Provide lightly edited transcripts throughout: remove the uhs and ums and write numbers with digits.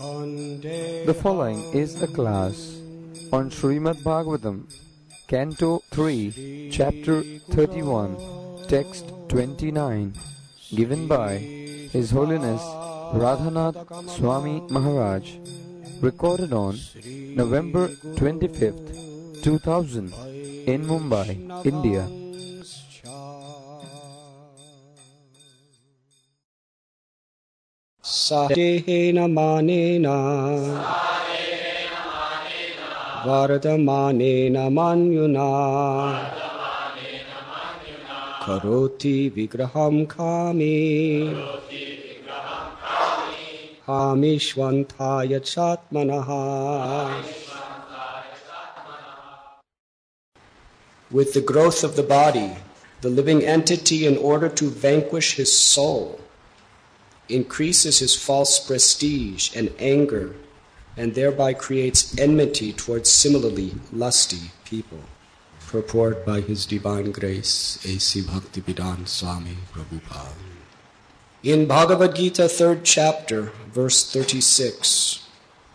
The following is a class on Srimad Bhagavatam, Canto 3, Chapter 31, Text 29, given by His Holiness Radhanath Swami Maharaj, recorded on November 25th, 2000, in Mumbai, India. Sahena manena Vardhamanena manyuna Karoti vigraham kami Hamishvantaya chatmanaha. With the growth of the body, the living entity, in order to vanquish his soul, increases his false prestige and anger, and thereby creates enmity towards similarly lusty people. Purport by His Divine Grace, A.C. Bhaktivedanta Swami Prabhupada. In Bhagavad Gita, 3rd chapter, verse 36,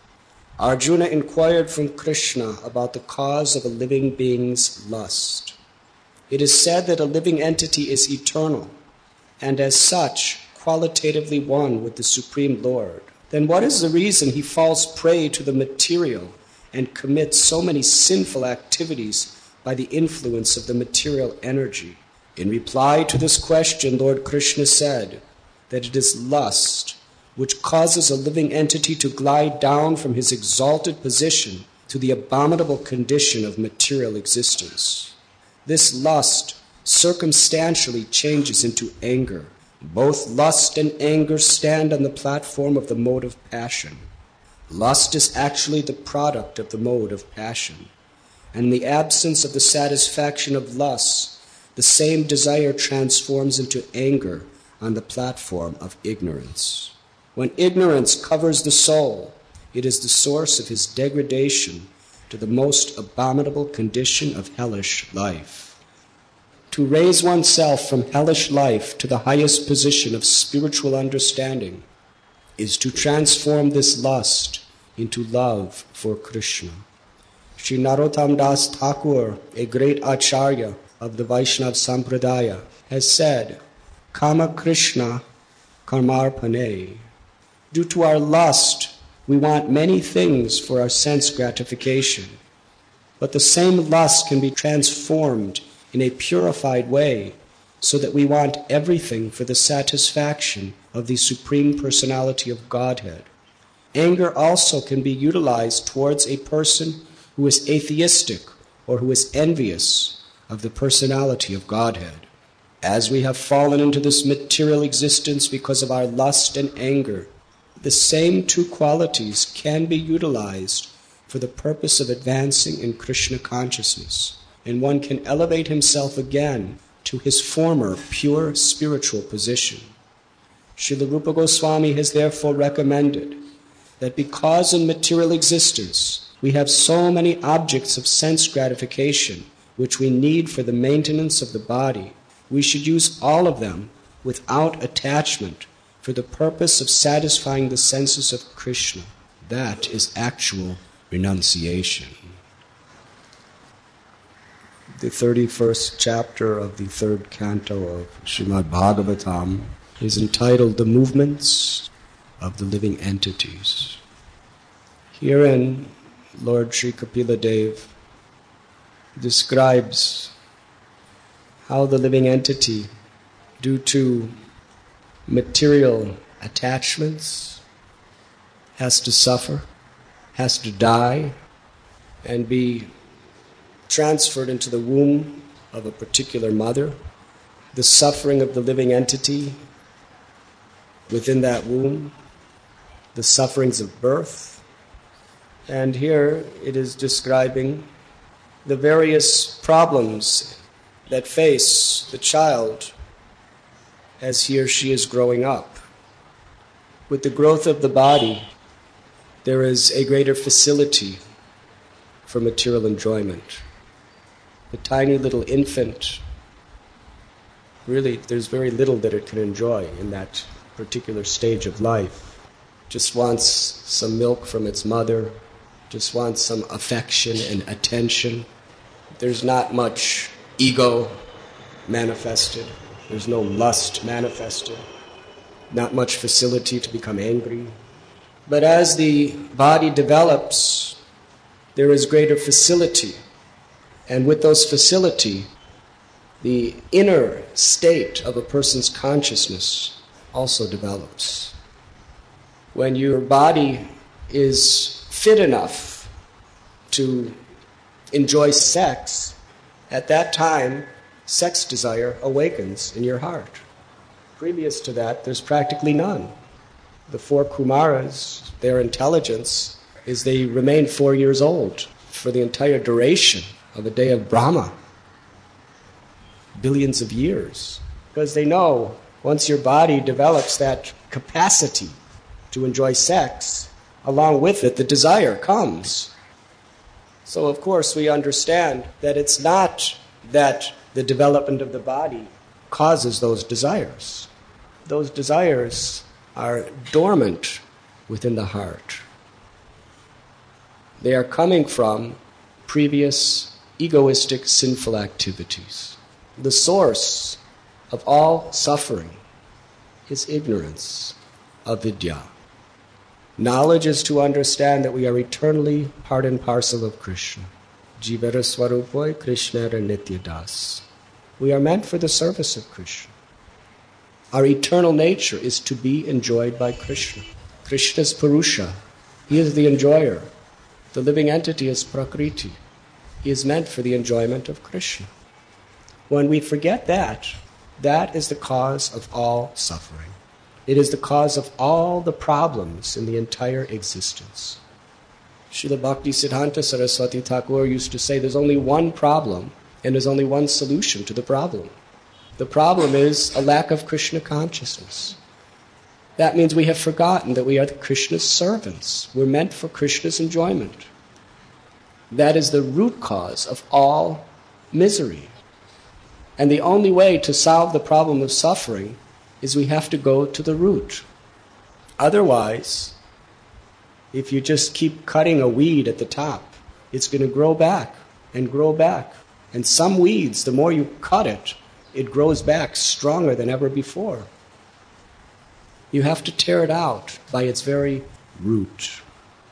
Arjuna inquired from Krishna about the cause of a living being's lust. It is said that a living entity is eternal, and as such, qualitatively one with the Supreme Lord. Then what is the reason he falls prey to the material and commits so many sinful activities by the influence of the material energy? In reply to this question, Lord Krishna said that it is lust which causes a living entity to glide down from his exalted position to the abominable condition of material existence. This lust circumstantially changes into anger. Both lust and anger stand on the platform of the mode of passion. Lust is actually the product of the mode of passion. And in the absence of the satisfaction of lust, the same desire transforms into anger on the platform of ignorance. When ignorance covers the soul, it is the source of his degradation to the most abominable condition of hellish life. To raise oneself from hellish life to the highest position of spiritual understanding is to transform this lust into love for Krishna. Sri Narottam Das Thakur, a great acharya of the Vaishnava Sampradaya, has said, Kama Krishna Karmarpane. Due to our lust, we want many things for our sense gratification, but the same lust can be transformed in a purified way, so that we want everything for the satisfaction of the Supreme Personality of Godhead. Anger also can be utilized towards a person who is atheistic or who is envious of the Personality of Godhead. As we have fallen into this material existence because of our lust and anger, the same two qualities can be utilized for the purpose of advancing in Krishna consciousness, and one can elevate himself again to his former pure spiritual position. Srila Rupa Goswami has therefore recommended that because in material existence we have so many objects of sense gratification which we need for the maintenance of the body, we should use all of them without attachment for the purpose of satisfying the senses of Krishna. That is actual renunciation. The 31st chapter of the 3rd canto of Srimad Bhagavatam is entitled The Movements of the Living Entities. Herein, Lord Sri Kapila Dev describes how the living entity, due to material attachments, has to suffer, has to die, and be transferred into the womb of a particular mother. The suffering of the living entity within that womb, the sufferings of birth. And here it is describing the various problems that face the child as he or she is growing up. With the growth of the body, there is a greater facility for material enjoyment. The tiny little infant, really, there's very little that it can enjoy in that particular stage of life. just wants some milk from its mother, just wants some affection and attention. There's not much ego manifested. There's no lust manifested. Not much facility to become angry. But as the body develops, there is greater facility. And with those facility, the inner state of a person's consciousness also develops. When your body is fit enough to enjoy sex, at that time, sex desire awakens in your heart. Previous to that, there's practically none. The 4 Kumaras, their intelligence is they remain 4 years old for the entire duration of a day of Brahma. Billions of years. Because they know once your body develops that capacity to enjoy sex, along with it the desire comes. So of course we understand that it's not that the development of the body causes those desires. Those desires are dormant within the heart. They are coming from previous egoistic sinful activities. The source of all suffering is ignorance, avidya. Knowledge is to understand that we are eternally part and parcel of Krishna. Jivara Swarupoi Krishna Nitya Das. We are meant for the service of Krishna. Our eternal nature is to be enjoyed by Krishna. Krishna is Purusha. He is the enjoyer. The living entity is Prakriti. He is meant for the enjoyment of Krishna. When we forget that, that is the cause of all suffering. It is the cause of all the problems in the entire existence. Srila Bhaktisiddhanta Saraswati Thakur used to say there's only one problem and there's only one solution to the problem. The problem is a lack of Krishna consciousness. That means we have forgotten that we are Krishna's servants. We're meant for Krishna's enjoyment. That is the root cause of all misery. And the only way to solve the problem of suffering is we have to go to the root. Otherwise, if you just keep cutting a weed at the top, it's going to grow back and grow back. And some weeds, the more you cut it, it grows back stronger than ever before. You have to tear it out by its very root.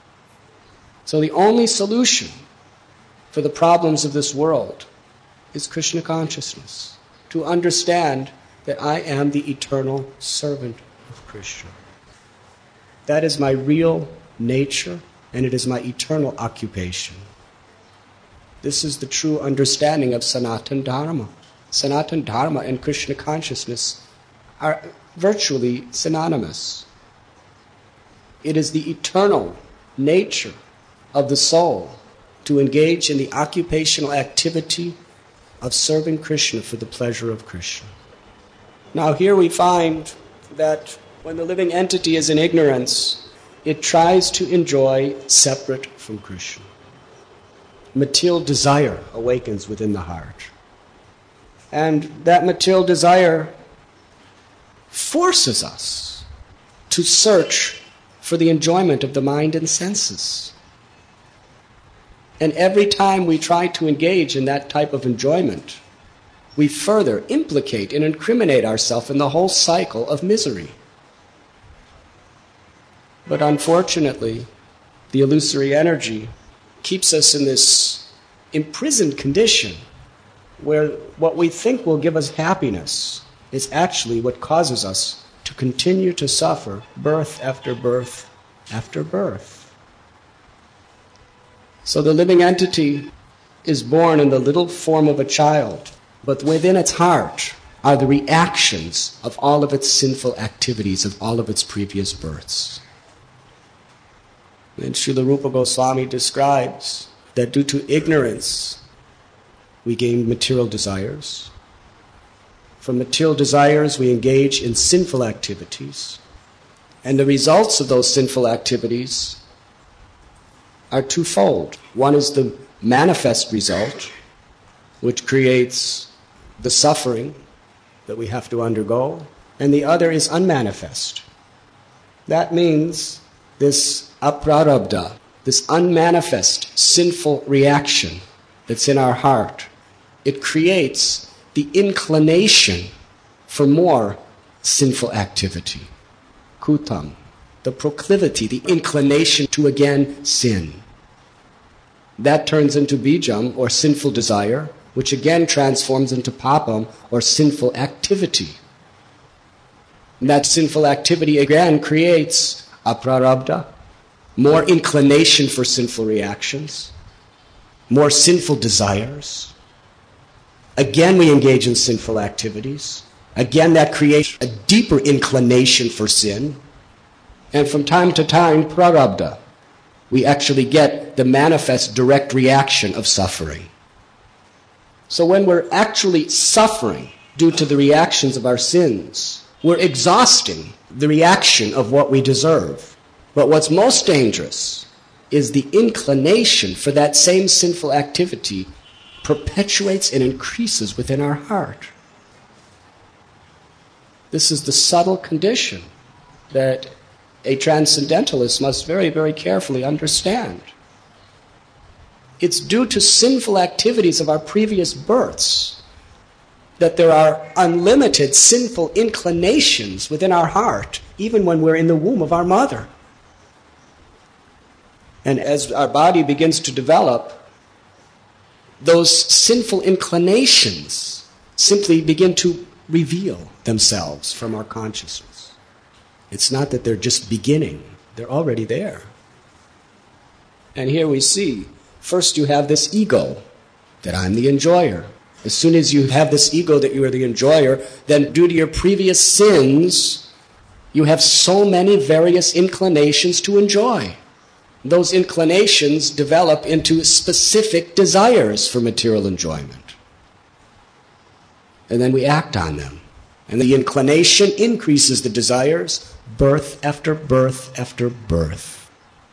So the only solution for the problems of this world is Krishna consciousness. To understand that I am the eternal servant of Krishna. That is my real nature, and it is my eternal occupation. This is the true understanding of Sanatana Dharma. Sanatana Dharma and Krishna consciousness are virtually synonymous. It is the eternal nature of the soul to engage in the occupational activity of serving Krishna for the pleasure of Krishna. Now here we find that when the living entity is in ignorance, it tries to enjoy separate from Krishna. Material desire awakens within the heart. And that material desire forces us to search for the enjoyment of the mind and senses. And every time we try to engage in that type of enjoyment, we further implicate and incriminate ourselves in the whole cycle of misery. But unfortunately, the illusory energy keeps us in this imprisoned condition where what we think will give us happiness is actually what causes us to continue to suffer birth after birth after birth. So the living entity is born in the little form of a child, but within its heart are the reactions of all of its sinful activities, of all of its previous births. And Srila Rupa Goswami describes that due to ignorance, we gain material desires. From material desires, we engage in sinful activities. And the results of those sinful activities are twofold. One is the manifest result, which creates the suffering that we have to undergo, and the other is unmanifest. That means this aprarabdha, this unmanifest sinful reaction that's in our heart, it creates the inclination for more sinful activity. Kutam, the proclivity, the inclination to again sin. That turns into bijam, or sinful desire, which again transforms into papam, or sinful activity. And that sinful activity again creates aprarabdha, more inclination for sinful reactions, more sinful desires. Again, we engage in sinful activities. Again, that creates a deeper inclination for sin. And from time to time, prarabdha, we actually get the manifest direct reaction of suffering. So when we're actually suffering due to the reactions of our sins, we're exhausting the reaction of what we deserve. But what's most dangerous is the inclination for that same sinful activity perpetuates and increases within our heart. This is the subtle condition that a transcendentalist must very, very carefully understand. It's due to sinful activities of our previous births that there are unlimited sinful inclinations within our heart, even when we're in the womb of our mother. And as our body begins to develop, those sinful inclinations simply begin to reveal themselves from our consciousness. It's not that they're just beginning, they're already there. And here we see, first you have this ego, that I'm the enjoyer. As soon as you have this ego that you are the enjoyer, then due to your previous sins, you have so many various inclinations to enjoy. Those inclinations develop into specific desires for material enjoyment. And then we act on them. And the inclination increases the desires, birth after birth after birth.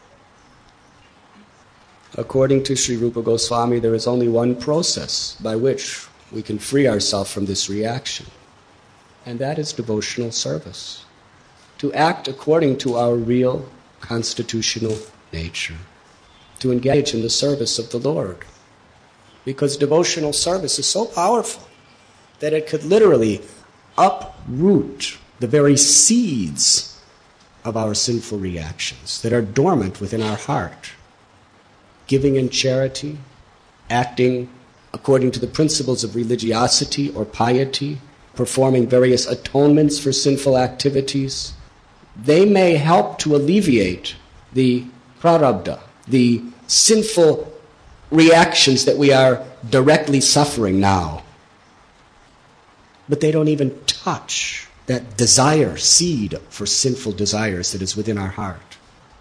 According to Sri Rupa Goswami, there is only one process by which we can free ourselves from this reaction. And that is devotional service. To act according to our real constitutional nature, to engage in the service of the Lord. Because devotional service is so powerful that it could literally uproot the very seeds of our sinful reactions that are dormant within our heart. Giving in charity, acting according to the principles of religiosity or piety, performing various atonements for sinful activities, they may help to alleviate the prarabdha, the sinful reactions that we are directly suffering now. But they don't even touch that desire, seed for sinful desires that is within our heart.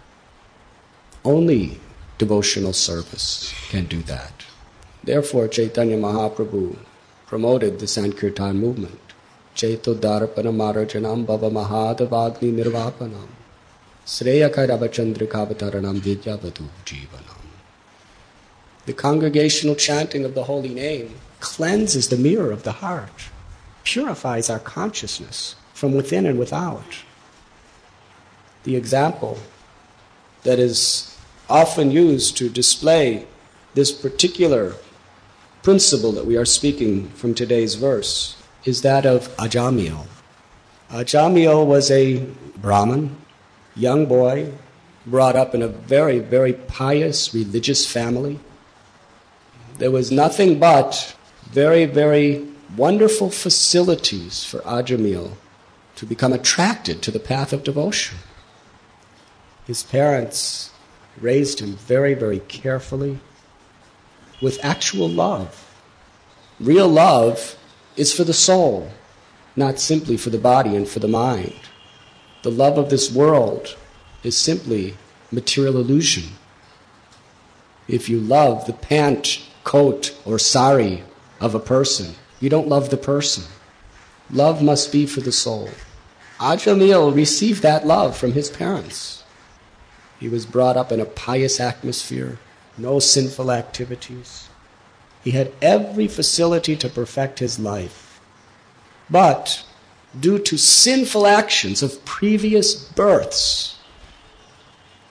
Only devotional service can do that. Therefore, Chaitanya Mahaprabhu promoted the Sankirtan movement. Chaito Darpana Marajanam Bhava Mahadavagni Nirvapanam Sreyakarabachandrikavataranam Vidyavadu Jivanam. The congregational chanting of the holy name cleanses the mirror of the heart, purifies our consciousness from within and without. The example that is often used to display this particular principle that we are speaking from today's verse is that of Ajamil. Ajamil was a Brahmin, young boy, brought up in a very, very pious religious family. There was nothing but very, very wonderful facilities for Ajamil to become attracted to the path of devotion. His parents raised him very, very carefully with actual love. Real love is for the soul, not simply for the body and for the mind. The love of this world is simply material illusion. If you love the pant, coat, or sari of a person, you don't love the person. Love must be for the soul. Ajamil received that love from his parents. He was brought up in a pious atmosphere, no sinful activities. He had every facility to perfect his life. But due to sinful actions of previous births,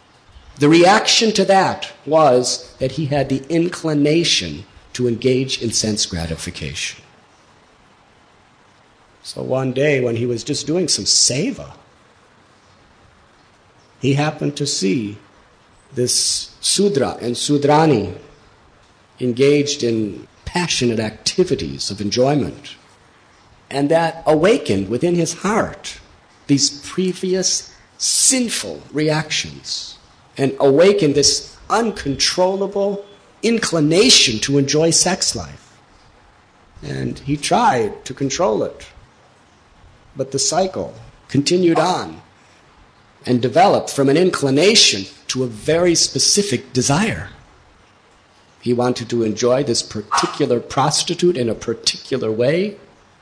The reaction to that was that he had the inclination to engage in sense gratification. So one day when he was just doing some seva, he happened to see this Sudra and Sudrani engaged in passionate activities of enjoyment. And that awakened within his heart these previous sinful reactions and awakened this uncontrollable inclination to enjoy sex life. And he tried to control it. But the cycle continued on and developed from an inclination to a very specific desire. He wanted to enjoy this particular prostitute in a particular way.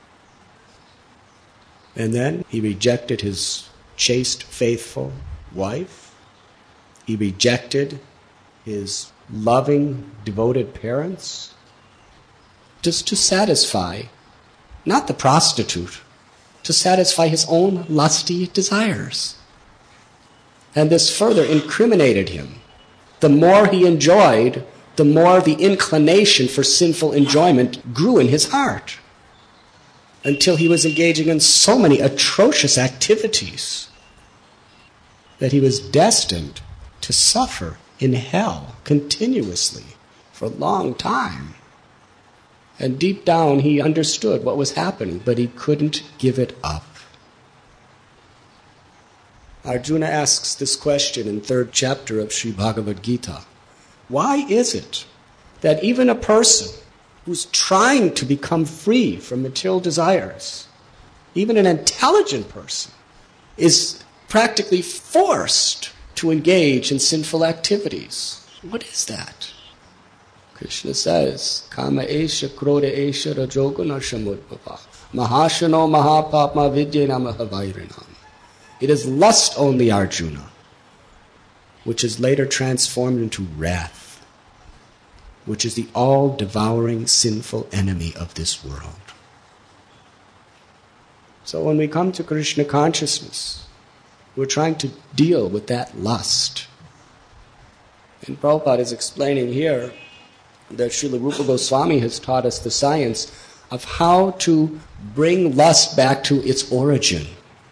And then he rejected his chaste, faithful wife. He rejected his loving, devoted parents, just to satisfy, not the prostitute, to satisfy his own lusty desires. And this further incriminated him. The more he enjoyed, the more the inclination for sinful enjoyment grew in his heart, until he was engaging in so many atrocious activities that he was destined to suffer in hell continuously for a long time. And deep down he understood what was happening, but he couldn't give it up. Arjuna asks this question in 3rd chapter of Sri Bhagavad Gita. Why is it that even a person who's trying to become free from material desires, even an intelligent person, is practically forced to engage in sinful activities? What is that? Krishna says, Kama esha krodha esha rajoguna samudbhava mahashano mahapapma vidyena mahavairinam. It is lust only, Arjuna, which is later transformed into wrath, which is the all-devouring sinful enemy of this world. So when we come to Krishna consciousness, we're trying to deal with that lust. And Prabhupada is explaining here that Srila Rupa Goswami has taught us the science of how to bring lust back to its origin.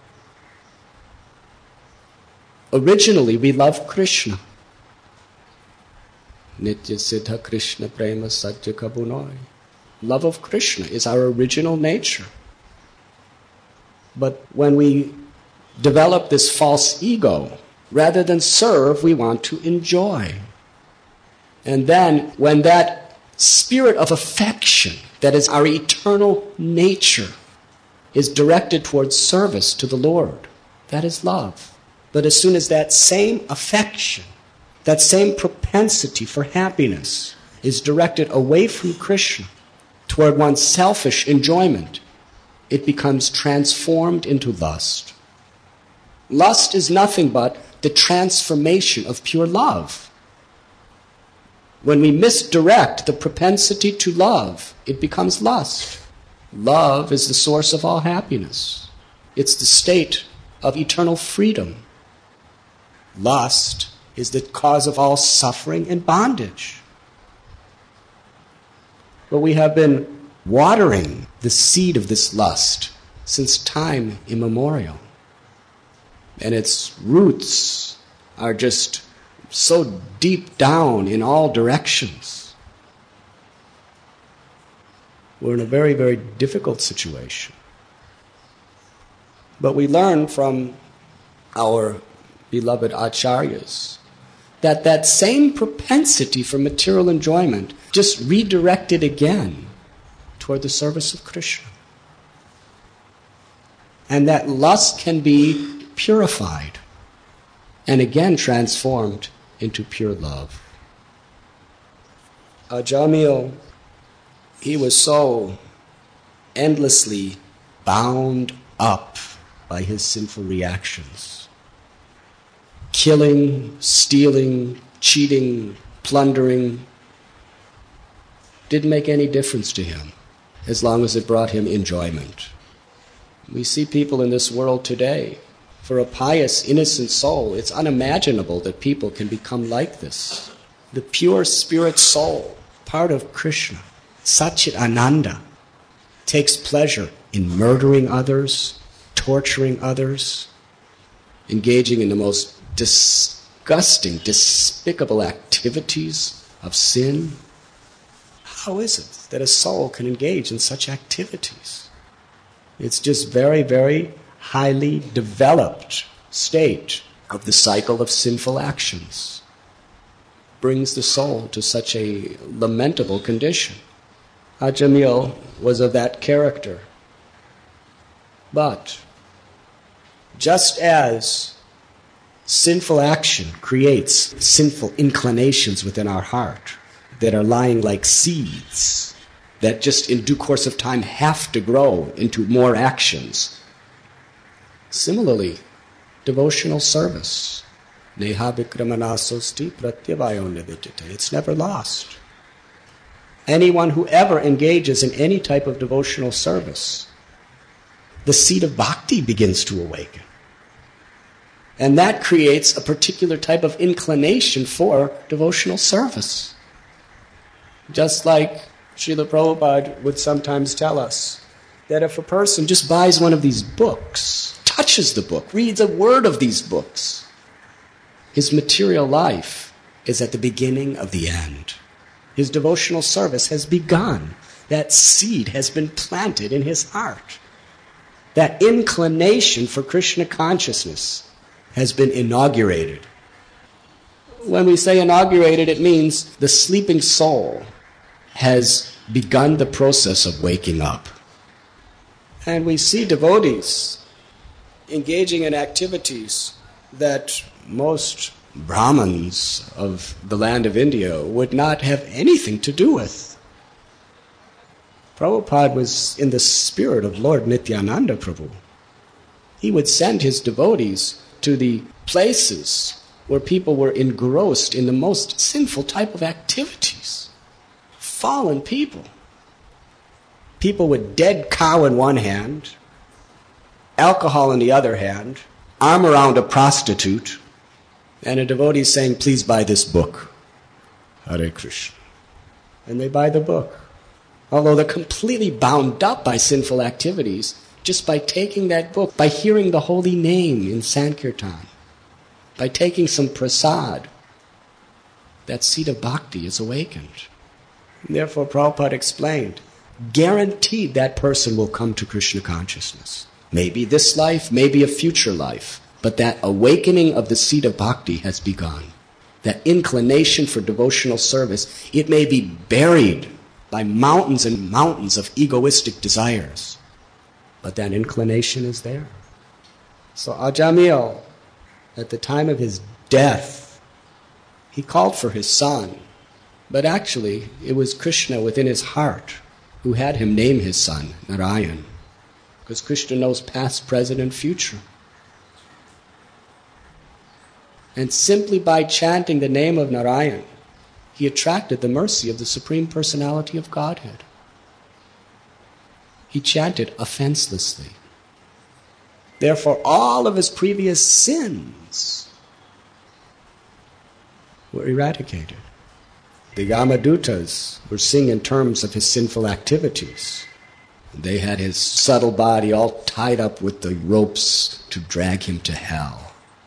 Originally, we love Krishna. Nitya Siddha Krishna Prema Satya Kabunoi. Love of Krishna is our original nature. But when we develop this false ego, rather than serve, we want to enjoy. And then when that spirit of affection, that is our eternal nature, is directed towards service to the Lord, that is love. But as soon as that same affection, that same propensity for happiness is directed away from Krishna toward one's selfish enjoyment, it becomes transformed into lust. Lust is nothing but the transformation of pure love. When we misdirect the propensity to love, it becomes lust. Love is the source of all happiness. It's the state of eternal freedom. Lust is the cause of all suffering and bondage. But we have been watering the seed of this lust since time immemorial. And its roots are just so deep down in all directions. We're in a very, very difficult situation. But we learn from our beloved acharyas that that same propensity for material enjoyment just redirected again toward the service of Krishna. And that lust can be purified and again transformed into pure love. Ajamil, he was so endlessly bound up by his sinful reactions. Killing, stealing, cheating, plundering didn't make any difference to him as long as it brought him enjoyment. We see people in this world today For a pious, innocent soul, it's unimaginable that people can become like this. The pure spirit soul, part of Krishna, Satchit Ananda, takes pleasure in murdering others, torturing others, engaging in the most disgusting, despicable activities of sin. How is it that a soul can engage in such activities? It's just very, very highly developed state of the cycle of sinful actions. Brings the soul to such a lamentable condition. Ajamil was of that character. But just as sinful action creates sinful inclinations within our heart that are lying like seeds, that just in due course of time have to grow into more actions, similarly, devotional service, neha vikramanasasti pratyavayo nivijjate, it's never lost. Anyone who ever engages in any type of devotional service, the seed of bhakti begins to awaken. And that creates a particular type of inclination for devotional service. Just like Srila Prabhupada would sometimes tell us, that if a person just buys one of these books, touches the book, reads a word of these books, his material life is at the beginning of the end. His devotional service has begun. That seed has been planted in his heart. That inclination for Krishna consciousness has been inaugurated. When we say inaugurated, it means the sleeping soul has begun the process of waking up. And we see devotees engaging in activities that most Brahmins of the land of India would not have anything to do with. Prabhupada was in the spirit of Lord Nityananda Prabhu. He would send his devotees to the places where people were engrossed in the most sinful type of activities. Fallen people. People with dead cow in one hand, alcohol in the other hand, arm around a prostitute, and a devotee saying, please buy this book. Hare Krishna. And they buy the book. Although they're completely bound up by sinful activities, just by taking that book, by hearing the holy name in Sankirtan, by taking some prasad, that seed of bhakti is awakened. And therefore, Prabhupada explained, guaranteed that person will come to Krishna consciousness. Maybe this life, maybe a future life, but that awakening of the seed of bhakti has begun. That inclination for devotional service, it may be buried by mountains and mountains of egoistic desires, but that inclination is there. So Ajamil, at the time of his death, he called for his son, but actually it was Krishna within his heart who had him name his son Narayan, because Krishna knows past, present, and future. And simply by chanting the name of Narayan, he attracted the mercy of the Supreme Personality of Godhead. He chanted offenselessly. Therefore, all of his previous sins were eradicated. The Yamadutas were seeing in terms of his sinful activities. They had his subtle body all tied up with the ropes to drag him to hell.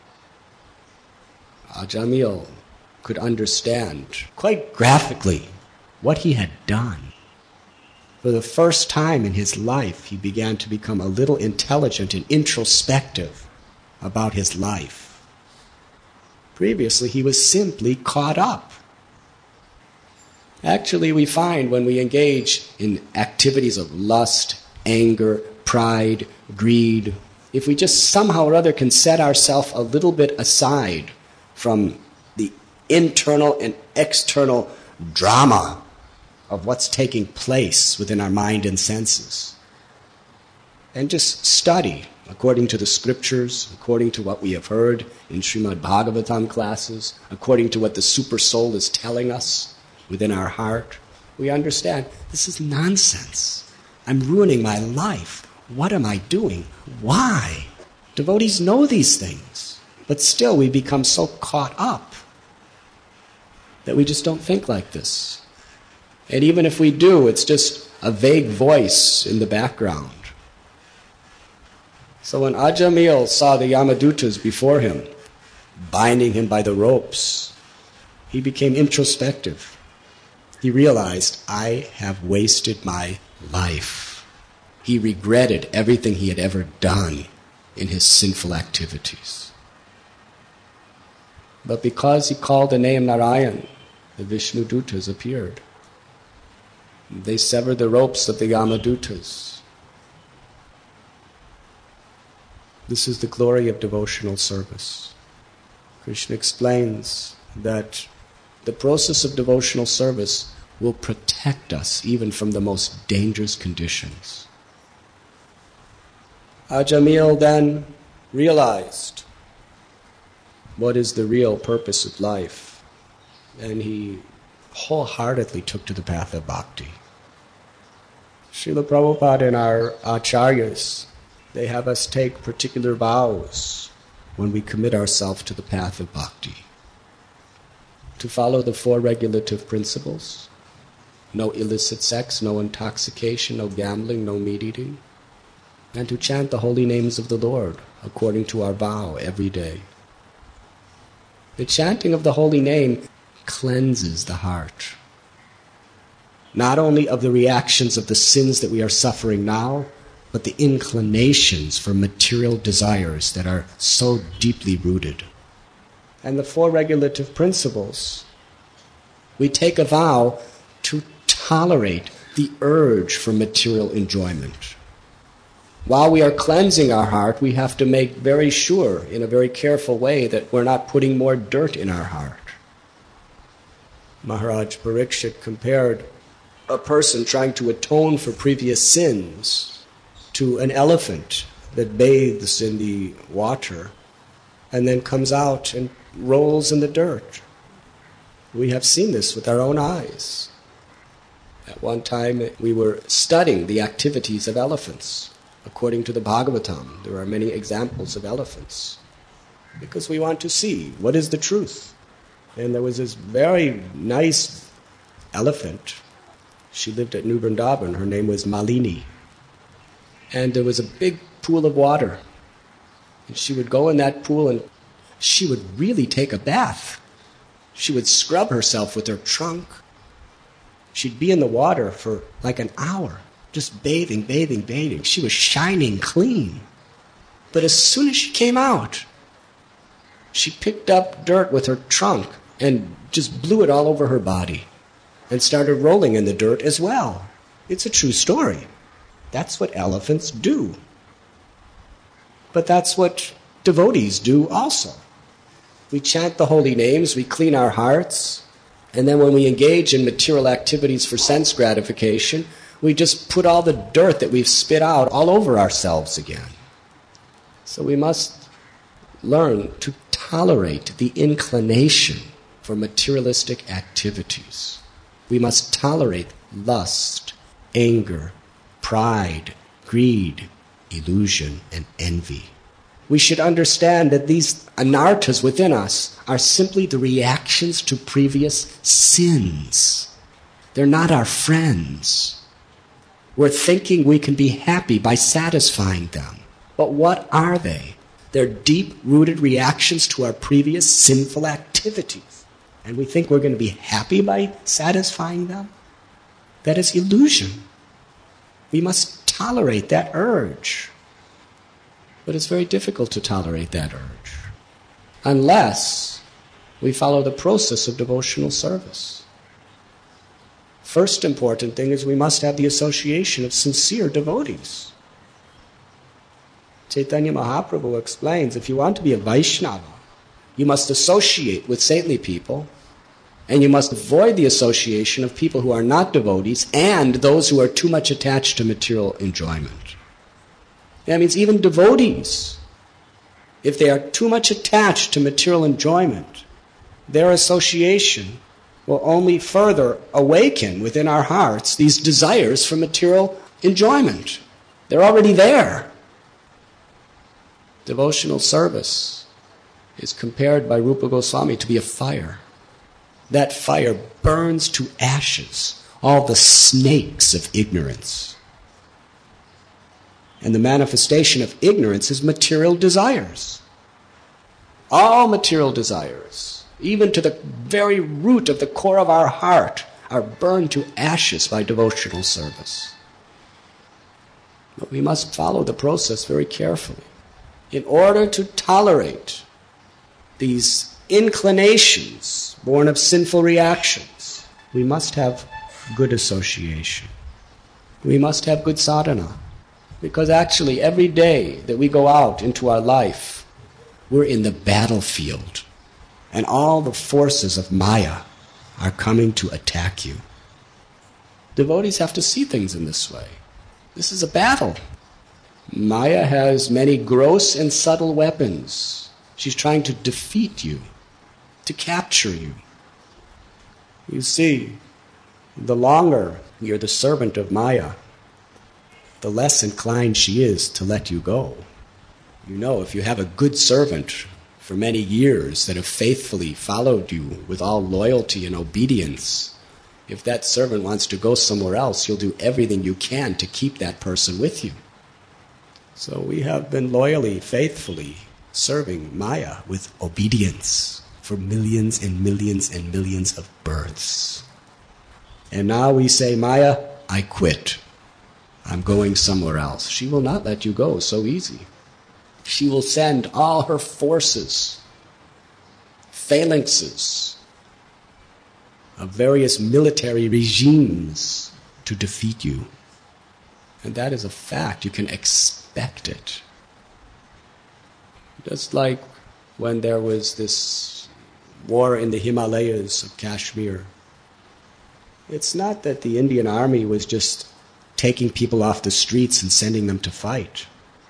Ajamil could understand quite graphically what he had done. For the first time in his life, he began to become a little intelligent and introspective about his life. Previously, he was simply caught up. Actually, we find when we engage in activities of lust, anger, pride, greed, if we just somehow or other can set ourselves a little bit aside from the internal and external drama of what's taking place within our mind and senses, and just study according to the scriptures, according to what we have heard in Srimad Bhagavatam classes, according to what the super soul is telling us within our heart, we understand this is nonsense. I'm ruining my life. What am I doing? Why? Devotees know these things, but still we become so caught up that we just don't think like this. And even if we do, it's just a vague voice in the background. So when Ajamil saw the Yamadutas before him, binding him by the ropes, he became introspective. He realized, I have wasted my life. He regretted everything he had ever done in his sinful activities. But because he called the name Narayan, the Vishnu Dutas appeared. They severed the ropes of the Yamadutas. This is the glory of devotional service. Krishna explains that the process of devotional service will protect us even from the most dangerous conditions. Ajamil then realized what is the real purpose of life, and he wholeheartedly took to the path of bhakti. Srila Prabhupada and our acharyas, they have us take particular vows when we commit ourselves to the path of bhakti. To follow the 4 regulative principles: no illicit sex, no intoxication, no gambling, no meat eating, and to chant the holy names of the Lord according to our vow every day. The chanting of the holy name cleanses the heart, not only of the reactions of the sins that we are suffering now, but the inclinations for material desires that are so deeply rooted. And the 4 regulative principles, we take a vow to tolerate the urge for material enjoyment. While we are cleansing our heart, we have to make very sure, in a very careful way, that we're not putting more dirt in our heart. Maharaj Parikshit compared a person trying to atone for previous sins to an elephant that bathes in the water and then comes out and rolls in the dirt. We have seen this with our own eyes. At one time we were studying the activities of elephants. According to the Bhagavatam, there are many examples of elephants, because we want to see what is the truth. And there was this very nice elephant. She lived at New Vrindavan. Her name was Malini. And there was a big pool of water. And she would go in that pool and she would really take a bath. She would scrub herself with her trunk. She'd be in the water for like an hour, just bathing. She was shining clean. But as soon as she came out, she picked up dirt with her trunk and just blew it all over her body and started rolling in the dirt as well. It's a true story. That's what elephants do. But that's what devotees do also. We chant the holy names, we clean our hearts, and then when we engage in material activities for sense gratification, we just put all the dirt that we've spit out all over ourselves again. So we must learn to tolerate the inclination for materialistic activities. We must tolerate lust, anger, pride, greed, illusion, and envy. We should understand that these anarthas within us are simply the reactions to previous sins. They're not our friends. We're thinking we can be happy by satisfying them. But what are they? They're deep-rooted reactions to our previous sinful activities. And we think we're going to be happy by satisfying them? That is illusion. We must tolerate that urge. But it's very difficult to tolerate that urge unless we follow the process of devotional service. First important thing is we must have the association of sincere devotees. Chaitanya Mahaprabhu explains, if you want to be a Vaishnava, you must associate with saintly people, and you must avoid the association of people who are not devotees and those who are too much attached to material enjoyment. That means even devotees, if they are too much attached to material enjoyment, their association will only further awaken within our hearts these desires for material enjoyment. They're already there. Devotional service is compared by Rupa Goswami to be a fire. That fire burns to ashes all the snakes of ignorance. And the manifestation of ignorance is material desires. All material desires, even to the very root of the core of our heart, are burned to ashes by devotional service. But we must follow the process very carefully. In order to tolerate these inclinations born of sinful reactions, we must have good association. We must have good sadhana. Because actually every day that we go out into our life, we're in the battlefield. And all the forces of Maya are coming to attack you. Devotees have to see things in this way. This is a battle. Maya has many gross and subtle weapons. She's trying to defeat you, to capture you. You see, the longer you're the servant of Maya, the less inclined she is to let you go. You know, if you have a good servant for many years that have faithfully followed you with all loyalty and obedience, if that servant wants to go somewhere else, you'll do everything you can to keep that person with you. So we have been loyally, faithfully serving Maya with obedience for millions and millions and millions of births. And now we say, Maya, I quit. I'm going somewhere else. She will not let you go so easy. She will send all her forces, phalanxes of various military regimes to defeat you. And that is a fact. You can expect it. Just like when there was this war in the Himalayas of Kashmir. It's not that the Indian army was just taking people off the streets and sending them to fight.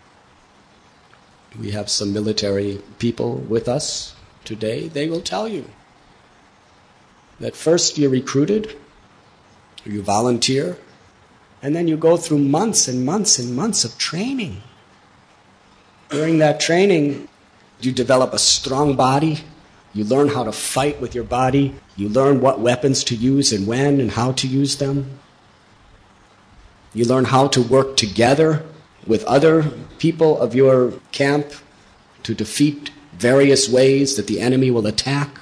We have some military people with us today. They will tell you that first you're recruited, or you volunteer, and then you go through months and months and months of training. During that training, you develop a strong body. You learn how to fight with your body. You learn what weapons to use and when and how to use them. You learn how to work together with other people of your camp to defeat various ways that the enemy will attack.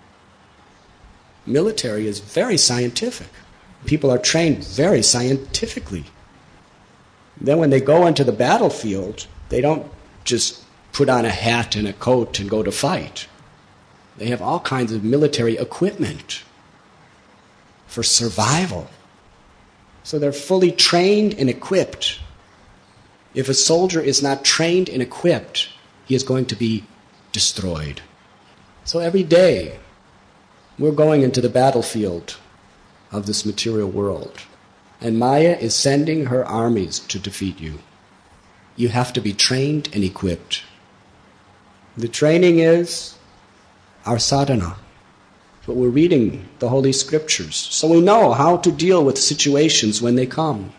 Military is very scientific. People are trained very scientifically. Then when they go into the battlefield, they don't just put on a hat and a coat and go to fight. They have all kinds of military equipment for survival. So they're fully trained and equipped. If a soldier is not trained and equipped, he is going to be destroyed. So every day, we're going into the battlefield of this material world. And Maya is sending her armies to defeat you. You have to be trained and equipped. The training is our sadhana. But we're reading the Holy Scriptures, so we know how to deal with situations when they come.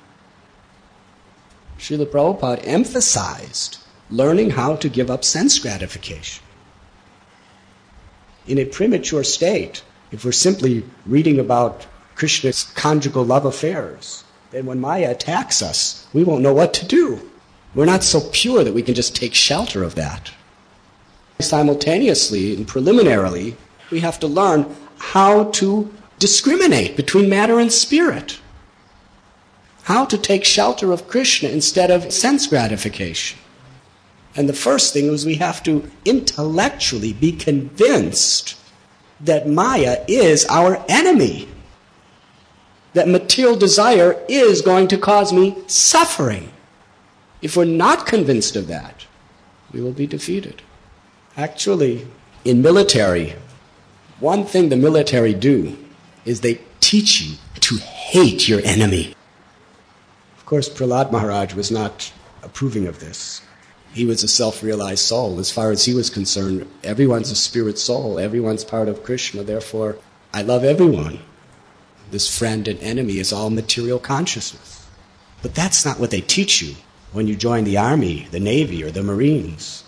Srila Prabhupada emphasized learning how to give up sense gratification. In a premature state, if we're simply reading about Krishna's conjugal love affairs, then when Maya attacks us, we won't know what to do. We're not so pure that we can just take shelter of that. Simultaneously and preliminarily, we have to learn how to discriminate between matter and spirit. How to take shelter of Krishna instead of sense gratification. And the first thing is we have to intellectually be convinced that Maya is our enemy. That material desire is going to cause me suffering. If we're not convinced of that, we will be defeated. Actually, in military, one thing the military do is they teach you to hate your enemy. Of course, Prahlad Maharaj was not approving of this. He was a self-realized soul. As far as he was concerned, everyone's a spirit soul. Everyone's part of Krishna. Therefore, I love everyone. This friend and enemy is all material consciousness. But that's not what they teach you when you join the army, the navy, or the Marines.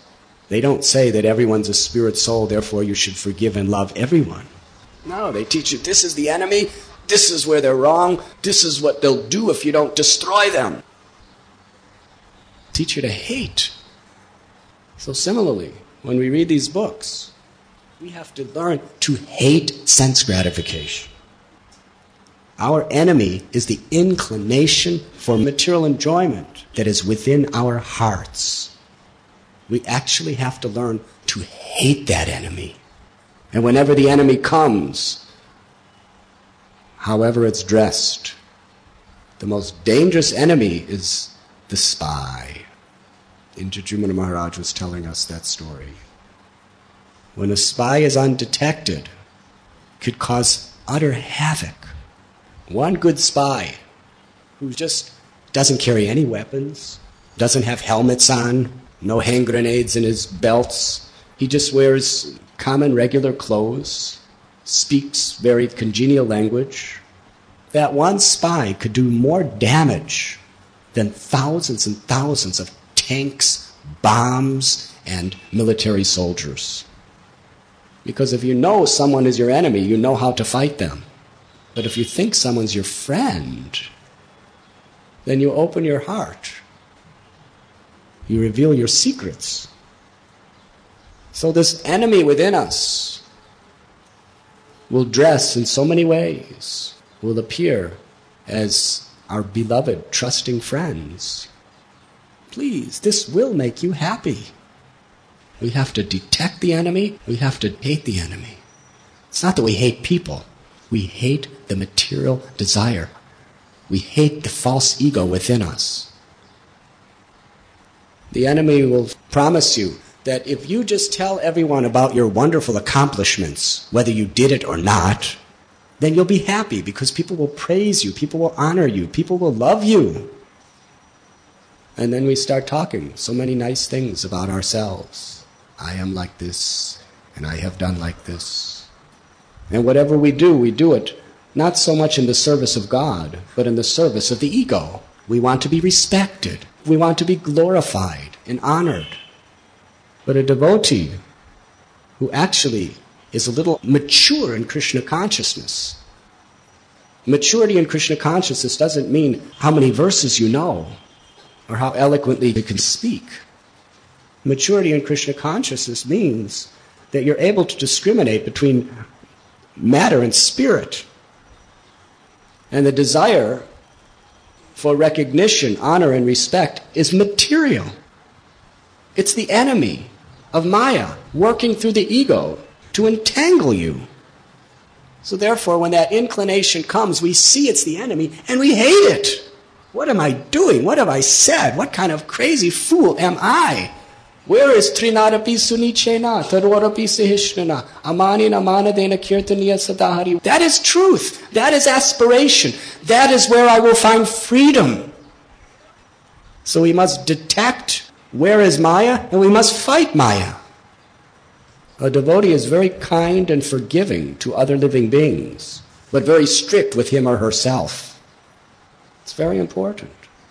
They don't say that everyone's a spirit soul, therefore you should forgive and love everyone. No, they teach you this is the enemy, this is where they're wrong, this is what they'll do if you don't destroy them. Teach you to hate. So similarly, when we read these books, we have to learn to hate sense gratification. Our enemy is the inclination for material enjoyment that is within our hearts. We actually have to learn to hate that enemy. And whenever the enemy comes, however it's dressed, the most dangerous enemy is the spy. Indradyumna Maharaj was telling us that story. When a spy is undetected, it could cause utter havoc. One good spy who just doesn't carry any weapons, doesn't have helmets on, no hand grenades in his belts. He just wears common regular clothes, speaks very congenial language. That one spy could do more damage than thousands and thousands of tanks, bombs, and military soldiers. Because if you know someone is your enemy, you know how to fight them. But if you think someone's your friend, then you open your heart. You reveal your secrets. So this enemy within us will dress in so many ways, will appear as our beloved, trusting friends. Please, this will make you happy. We have to detect the enemy. We have to hate the enemy. It's not that we hate people. We hate the material desire. We hate the false ego within us. The enemy will promise you that if you just tell everyone about your wonderful accomplishments, whether you did it or not, then you'll be happy because people will praise you, people will honor you, people will love you. And then we start talking so many nice things about ourselves. I am like this, and I have done like this. And whatever we do it not so much in the service of God, but in the service of the ego. We want to be respected. We want to be glorified and honored. But a devotee who actually is a little mature in Krishna consciousness. Maturity in Krishna consciousness doesn't mean how many verses you know or how eloquently you can speak. Maturity in Krishna consciousness means that you're able to discriminate between matter and spirit. And the desire for recognition, honor, and respect is material. It's the enemy of Maya working through the ego to entangle you. So therefore, when that inclination comes, we see it's the enemy and we hate it. What am I doing? What have I said? What kind of crazy fool am I? Where is Trinarapi Sunichena, Tarorapi Sahishnana, Amani Namanadena Kirtaniya Sadahari? That is truth. That is aspiration. That is where I will find freedom. So we must detect where is Maya, and we must fight Maya. A devotee is very kind and forgiving to other living beings, but very strict with him or herself. It's very important.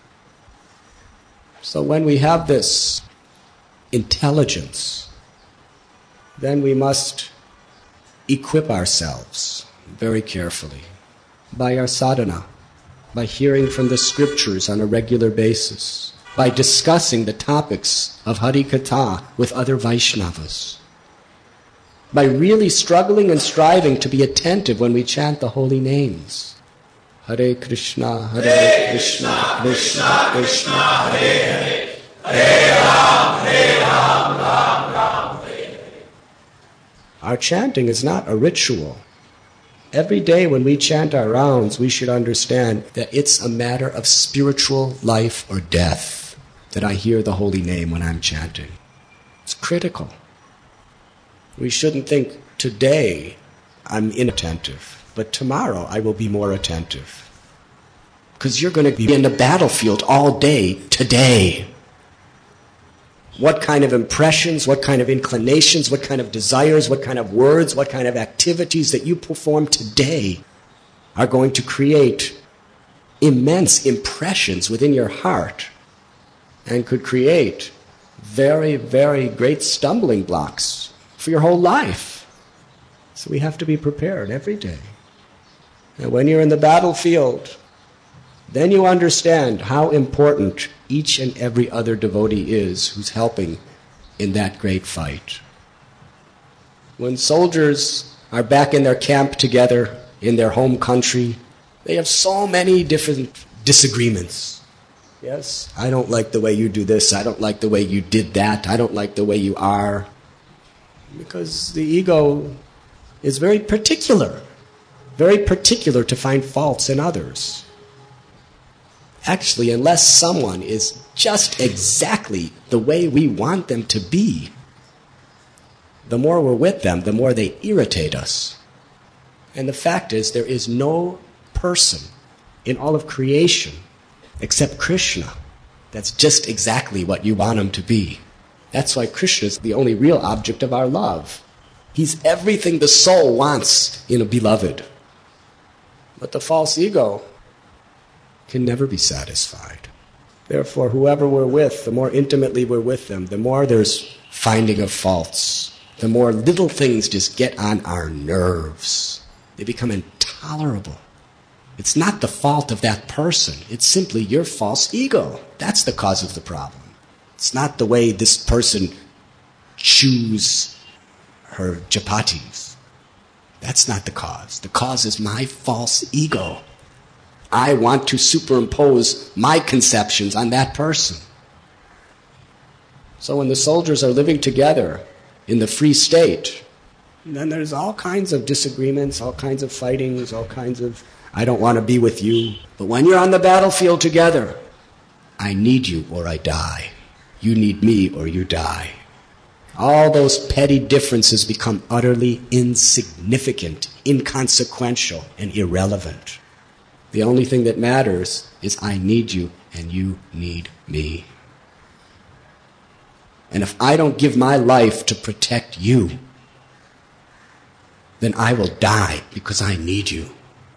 So when we have this intelligence, then we must equip ourselves very carefully by our sadhana, by hearing from the scriptures on a regular basis, by discussing the topics of Harikatha with other Vaishnavas, by really struggling and striving to be attentive when we chant the holy names. Hare Krishna, Hare Krishna, Krishna Krishna, Hare Hare, Hare Ram, Ram Ram, Hare Hare. Our chanting is not a ritual. Every day when we chant our rounds, we should understand that it's a matter of spiritual life or death that I hear the holy name when I'm chanting. It's critical. We shouldn't think, today I'm inattentive, but tomorrow I will be more attentive. Because you're going to be in the battlefield all day today. What kind of impressions, what kind of inclinations, what kind of desires, what kind of words, what kind of activities that you perform today are going to create immense impressions within your heart and could create very, very great stumbling blocks for your whole life. So we have to be prepared every day. And when you're in the battlefield, then you understand how important each and every other devotee is who's helping in that great fight. When soldiers are back in their camp together, in their home country, they have so many different disagreements. Yes, I don't like the way you do this, I don't like the way you did that, I don't like the way you are. Because the ego is very particular to find faults in others. Actually, unless someone is just exactly the way we want them to be, the more we're with them, the more they irritate us. And the fact is, there is no person in all of creation except Krishna that's just exactly what you want him to be. That's why Krishna is the only real object of our love. He's everything the soul wants in a beloved. But the false ego can never be satisfied. Therefore, whoever we're with, the more intimately we're with them, the more there's finding of faults, the more little things just get on our nerves. They become intolerable. It's not the fault of that person. It's simply your false ego. That's the cause of the problem. It's not the way this person chews her chapatis. That's not the cause. The cause is my false ego. I want to superimpose my conceptions on that person. So when the soldiers are living together in the free state, then there's all kinds of disagreements, all kinds of fightings, all kinds of, I don't want to be with you. But when you're on the battlefield together, I need you or I die. You need me or you die. All those petty differences become utterly insignificant, inconsequential, and irrelevant. The only thing that matters is I need you and you need me. And if I don't give my life to protect you, then I will die because I need you.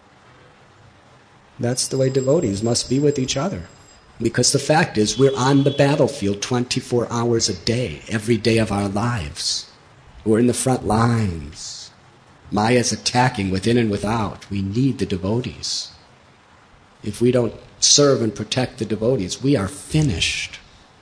That's the way devotees must be with each other. Because the fact is, we're on the battlefield 24 hours a day, every day of our lives. We're in the front lines. Maya's attacking within and without. We need the devotees. If we don't serve and protect the devotees, we are finished.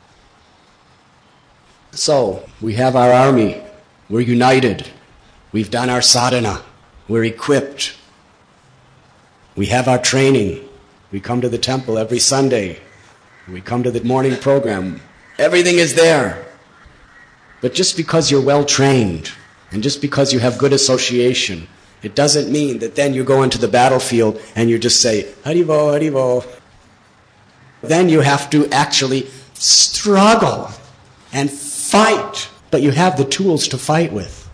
So, we have our army. We're united. We've done our sadhana. We're equipped. We have our training. We come to the temple every Sunday. We come to the morning program. Everything is there. But just because you're well trained, and just because you have good association, it doesn't mean that then you go into the battlefield and you just say, Haribo, Haribo. Then you have to actually struggle and fight. But you have the tools to fight with.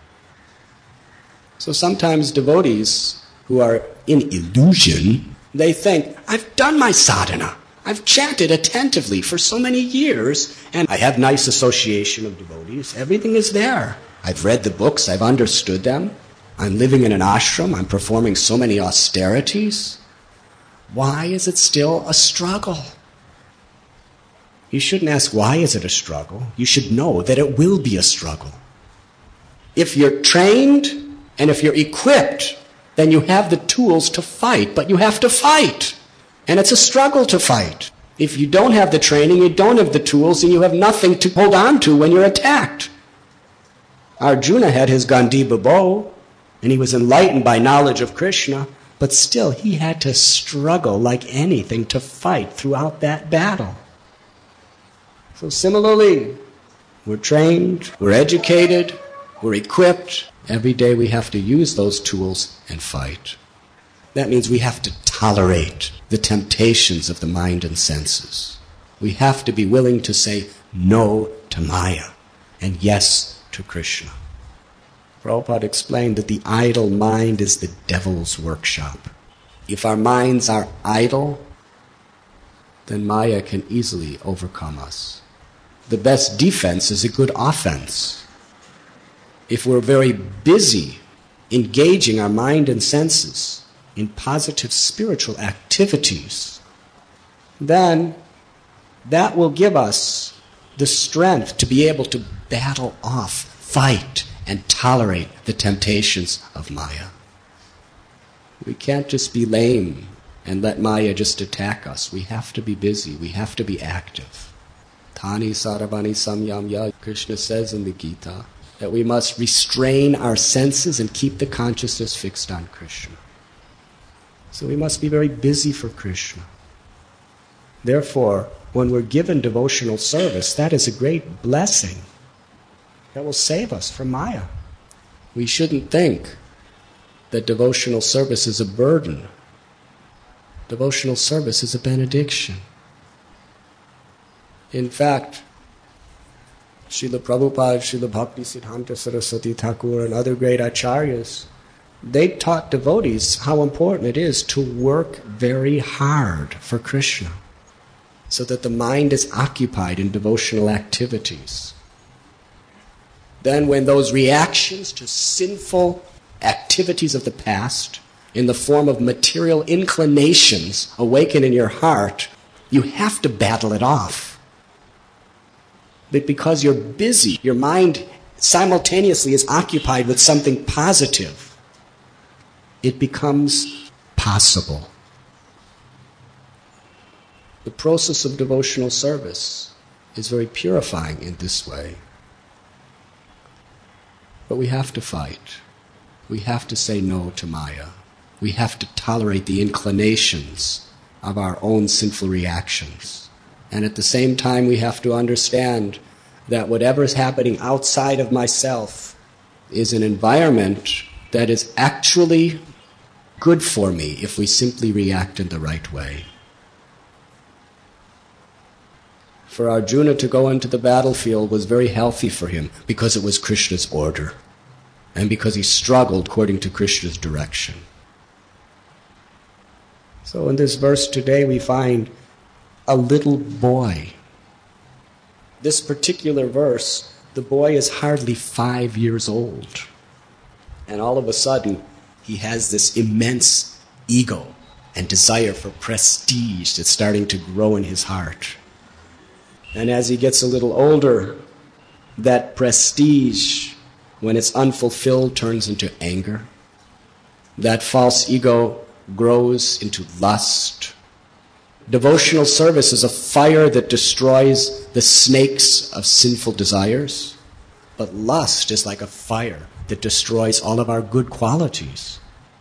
So sometimes devotees who are in illusion, they think, I've done my sadhana. I've chanted attentively for so many years, and I have nice association of devotees. Everything is there. I've read the books, I've understood them. I'm living in an ashram, I'm performing so many austerities. Why is it still a struggle? You shouldn't ask, why is it a struggle? You should know that it will be a struggle. If you're trained and if you're equipped, then you have the tools to fight, but you have to fight. And it's a struggle to fight. If you don't have the training, you don't have the tools, and you have nothing to hold on to when you're attacked. Arjuna had his Gandiva bow, and he was enlightened by knowledge of Krishna, but still he had to struggle like anything to fight throughout that battle. So similarly, we're trained, we're educated, we're equipped. Every day we have to use those tools and fight. That means we have to tolerate the temptations of the mind and senses. We have to be willing to say no to Maya and yes to Krishna. Prabhupada explained that the idle mind is the devil's workshop. If our minds are idle, then Maya can easily overcome us. The best defense is a good offense. If we're very busy engaging our mind and senses in positive spiritual activities, then that will give us the strength to be able to battle off, fight, and tolerate the temptations of Maya. We can't just be lame and let Maya just attack us. We have to be busy. We have to be active. Tani Sarvani Samyamya, Krishna says in the Gita, that we must restrain our senses and keep the consciousness fixed on Krishna. So we must be very busy for Krishna. Therefore, when we're given devotional service, that is a great blessing that will save us from Maya. We shouldn't think that devotional service is a burden. Devotional service is a benediction. In fact, Srila Prabhupada, Srila Bhakti Siddhanta Saraswati Thakur, and other great acharyas, they taught devotees how important it is to work very hard for Krishna, so that the mind is occupied in devotional activities. Then when those reactions to sinful activities of the past, in the form of material inclinations, awaken in your heart, you have to battle it off. But because you're busy, your mind simultaneously is occupied with something positive, it becomes possible. The process of devotional service is very purifying in this way. But we have to fight. We have to say no to Maya. We have to tolerate the inclinations of our own sinful reactions. And at the same time, we have to understand that whatever is happening outside of myself is an environment that is actually good for me if we simply react in the right way. For Arjuna to go into the battlefield was very healthy for him because it was Krishna's order and because he struggled according to Krishna's direction. So in this verse today we find a little boy. This particular verse, the boy is hardly 5 years old. And all of a sudden, he has this immense ego and desire for prestige that's starting to grow in his heart. And as he gets a little older, that prestige, when it's unfulfilled, turns into anger. That false ego grows into lust. Devotional service is a fire that destroys the snakes of sinful desires, but lust is like a fire that destroys all of our good qualities.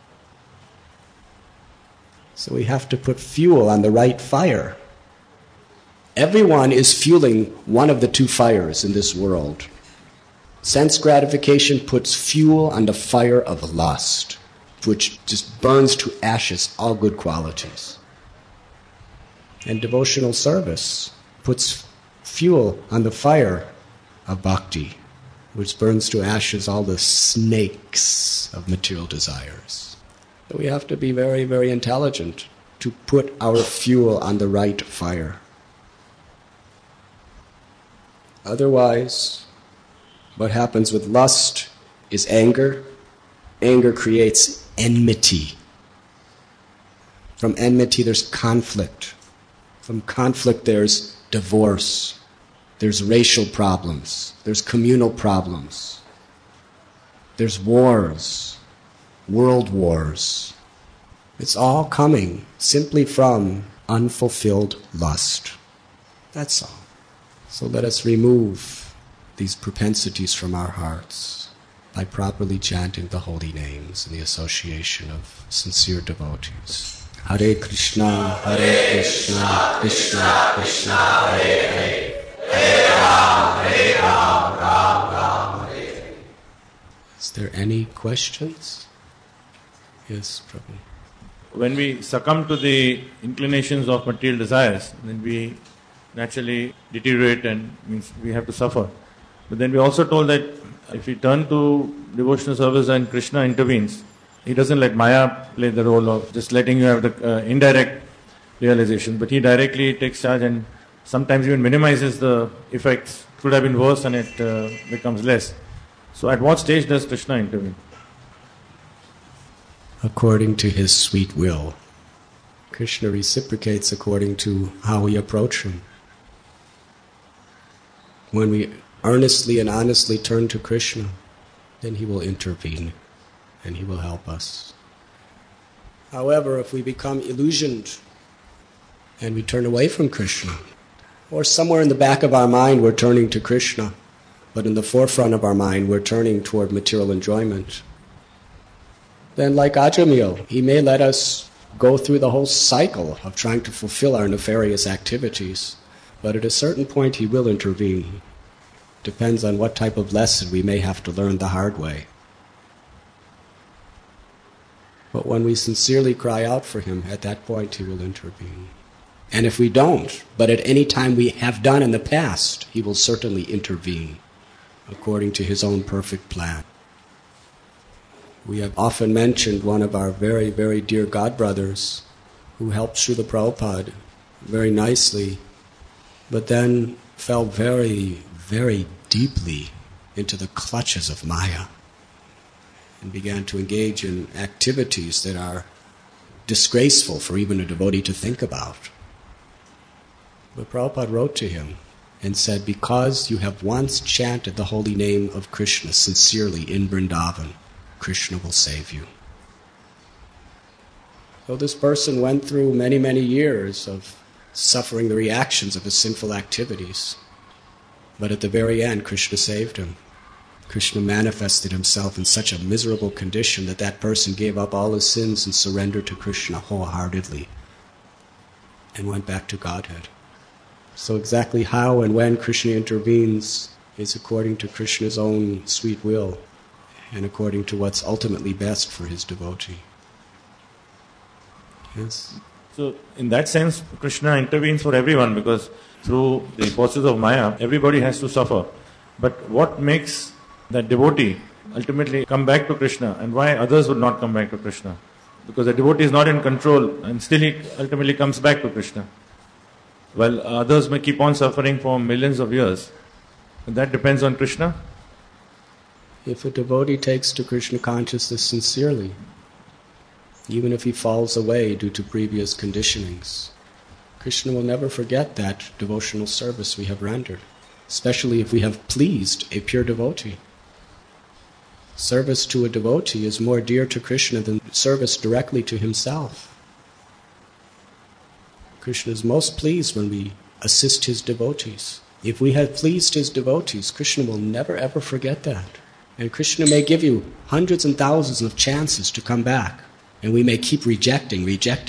So we have to put fuel on the right fire. Everyone is fueling one of the two fires in this world. Sense gratification puts fuel on the fire of lust, which just burns to ashes all good qualities. And devotional service puts fuel on the fire of bhakti, which burns to ashes all the snakes of material desires. So we have to be very, very intelligent to put our fuel on the right fire. Otherwise, what happens with lust is anger. Anger creates enmity. From enmity, there's conflict. From conflict, there's divorce. There's racial problems. There's communal problems. There's wars, world wars. It's all coming simply from unfulfilled lust. That's all. So let us remove these propensities from our hearts by properly chanting the holy names in the association of sincere devotees. Hare Krishna, Krishna Krishna, Hare Hare, Hare Ram, Ram, Hare. Is there any questions? Yes, Prabhu. When we succumb to the inclinations of material desires, then we naturally deteriorate and means we have to suffer. But then we also told that if we turn to devotional service and Krishna intervenes, he doesn't let Maya play the role of just letting you have the indirect realization, but he directly takes charge and sometimes even minimizes the effects. It could have been worse and it becomes less. So at what stage does Krishna intervene? According to his sweet will. Krishna reciprocates according to how we approach him. when we earnestly and honestly turn to Krishna, then He will intervene and He will help us. However, if we become illusioned and we turn away from Krishna, or somewhere in the back of our mind we're turning to Krishna, but in the forefront of our mind we're turning toward material enjoyment, then like Ajamil, he may let us go through the whole cycle of trying to fulfill our nefarious activities, but at a certain point he will intervene. Depends on what type of lesson we may have to learn the hard way. But when we sincerely cry out for him, at that point he will intervene. And if we don't, but at any time we have done in the past, he will certainly intervene according to his own perfect plan. We have often mentioned one of our very, very dear godbrothers who helped Srila Prabhupada very nicely, but then fell very, very deeply into the clutches of Maya and began to engage in activities that are disgraceful for even a devotee to think about. But Prabhupada wrote to him and said, because you have once chanted the holy name of Krishna sincerely in Vrindavan, Krishna will save you. So this person went through many, many years of suffering the reactions of his sinful activities. But at the very end, Krishna saved him. Krishna manifested himself in such a miserable condition that that person gave up all his sins and surrendered to Krishna wholeheartedly and went back to Godhead. So exactly how and when Krishna intervenes is according to Krishna's own sweet will and according to what's ultimately best for his devotee. Yes? So, in that sense, Krishna intervenes for everyone, because through the forces of Maya, everybody has to suffer. But what makes that devotee ultimately come back to Krishna, and why others would not come back to Krishna? Because the devotee is not in control, and still he ultimately comes back to Krishna. While others may keep on suffering for millions of years. And that depends on Krishna. If a devotee takes to Krishna consciousness sincerely, even if he falls away due to previous conditionings, Krishna will never forget that devotional service we have rendered, especially if we have pleased a pure devotee. Service to a devotee is more dear to Krishna than service directly to himself. Krishna is most pleased when we assist his devotees. If we have pleased his devotees, Krishna will never ever forget that. And Krishna may give you hundreds and thousands of chances to come back, and we may keep rejecting,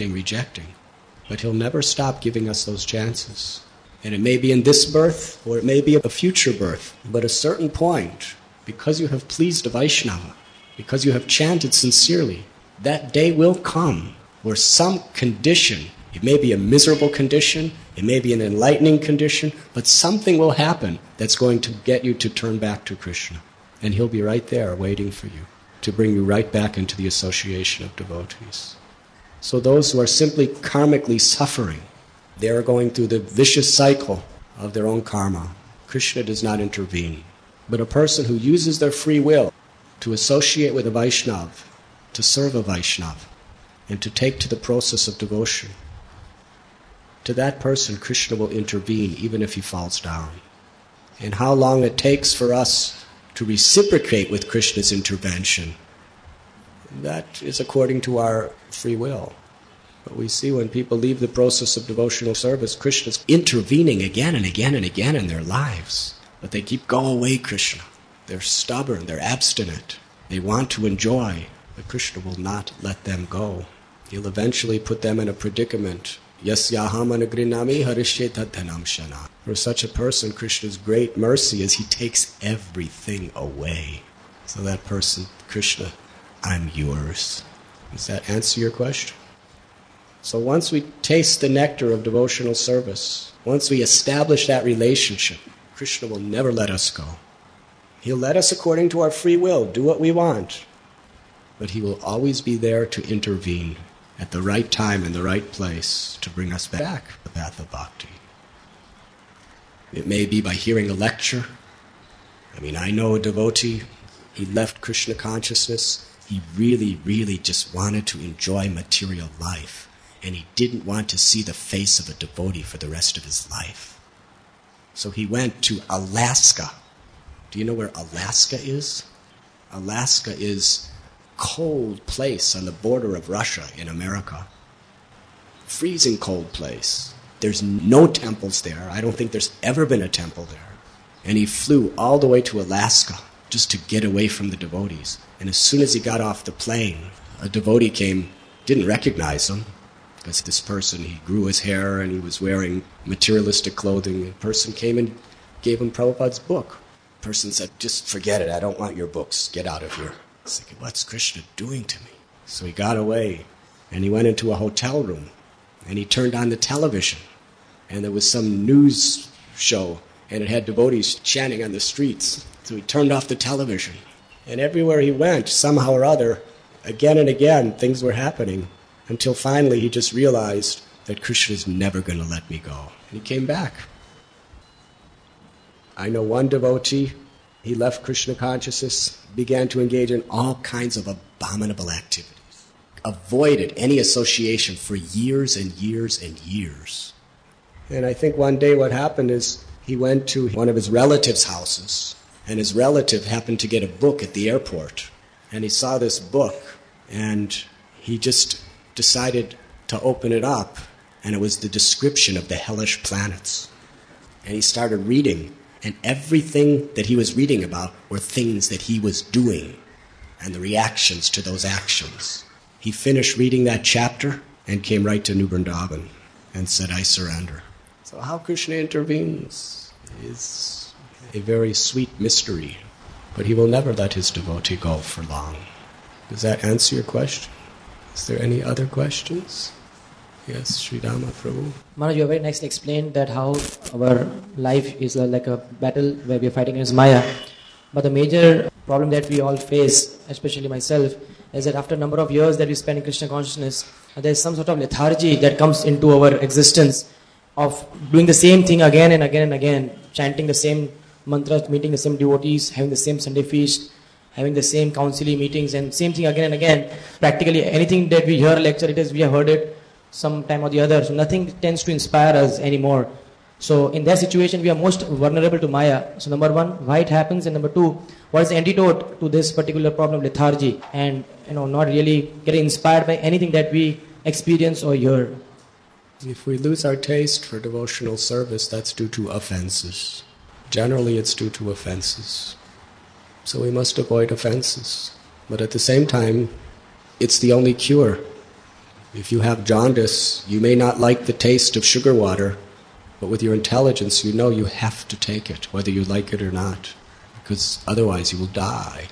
but he'll never stop giving us those chances. And it may be in this birth, or it may be a future birth, but at a certain point, because you have pleased a Vaishnava, because you have chanted sincerely, that day will come where some condition, it may be a miserable condition, it may be an enlightening condition, but something will happen that's going to get you to turn back to Krishna. And he'll be right there waiting for you to bring you right back into the association of devotees. So those who are simply karmically suffering, they are going through the vicious cycle of their own karma. Krishna does not intervene. But a person who uses their free will to associate with a Vaishnava, to serve a Vaishnava, and to take to the process of devotion, to that person Krishna will intervene even if he falls down. And how long it takes for us to reciprocate with Krishna's intervention, that is according to our free will. But we see when people leave the process of devotional service, Krishna's intervening again and again and again in their lives. But they keep, go away, Krishna. They're stubborn, they're abstinent. They want to enjoy, but Krishna will not let them go. He'll eventually put them in a predicament. Yasyaham anagrinami harishye tadhanam shana. For such a person, Krishna's great mercy is he takes everything away. So that person, Krishna, I'm yours. Does that answer your question? So once we taste the nectar of devotional service, once we establish that relationship, Krishna will never let us go. He'll let us according to our free will, do what we want. But he will always be there to intervene at the right time and the right place to bring us back to the path of bhakti. It may be by hearing a lecture. I know a devotee, he left Krishna consciousness. He really, really just wanted to enjoy material life. And he didn't want to see the face of a devotee for the rest of his life. So he went to Alaska. Do you know where Alaska is? Alaska is a cold place on the border of Russia in America. Freezing cold place. There's no temples there. I don't think there's ever been a temple there. And he flew all the way to Alaska just to get away from the devotees. And as soon as he got off the plane, a devotee came, didn't recognize him, because this person, he grew his hair and he was wearing materialistic clothing. A person came and gave him Prabhupada's book. The person said, just forget it, I don't want your books, get out of here. He's thinking, what's Krishna doing to me? So he got away and he went into a hotel room and he turned on the television and there was some news show and it had devotees chanting on the streets. So he turned off the television. And everywhere he went, somehow or other, again and again, things were happening until finally he just realized that Krishna is never going to let me go. And he came back. I know one devotee, he left Krishna consciousness, began to engage in all kinds of abominable activities, avoided any association for years and years and years. And I think one day what happened is he went to one of his relatives' houses, and his relative happened to get a book at the airport. And he saw this book, and he just decided to open it up, and it was the description of the hellish planets. And he started reading, and everything that he was reading about were things that he was doing, and the reactions to those actions. He finished reading that chapter, and came right to New Vrindavan, and said, I surrender. So how Krishna intervenes is a very sweet mystery, but he will never let his devotee go for long. Does that answer your question? Is there any other questions? Yes, Sri Rama Prabhu. Maharaj, you very nicely explained that how our life is like a battle where we are fighting against Maya. But the major problem that we all face, especially myself, is that after a number of years that we spend in Krishna consciousness, there is some sort of lethargy that comes into our existence of doing the same thing again and again and again, chanting the same mantras, meeting the same devotees, having the same Sunday feast, having the same counseling meetings, and same thing again and again. Practically anything that we hear lecture, we have heard it some time or the other. So nothing tends to inspire us anymore. So in that situation, we are most vulnerable to Maya. So number one, why it happens, and number two, what is the antidote to this particular problem of lethargy and not really getting inspired by anything that we experience or hear. If we lose our taste for devotional service, that's due to offenses. Generally, it's due to offenses. So we must avoid offenses. But at the same time, it's the only cure. If you have jaundice, you may not like the taste of sugar water, but with your intelligence, you know you have to take it, whether you like it or not, because otherwise you will die.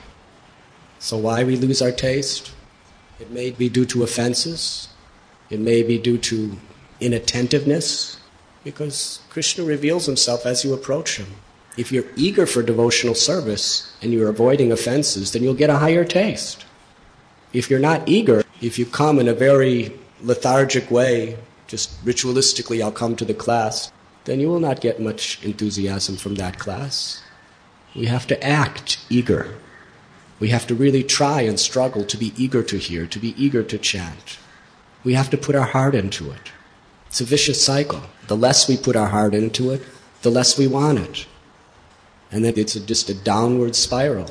So why we lose our taste? It may be due to offenses. It may be due to inattentiveness, because Krishna reveals himself as you approach him. If you're eager for devotional service and you're avoiding offenses, then you'll get a higher taste. If you're not eager, if you come in a very lethargic way, just ritualistically, I'll come to the class, then you will not get much enthusiasm from that class. We have to act eager. We have to really try and struggle to be eager to hear, to be eager to chant. We have to put our heart into it. It's a vicious cycle. The less we put our heart into it, the less we want it. And then it's just a downward spiral.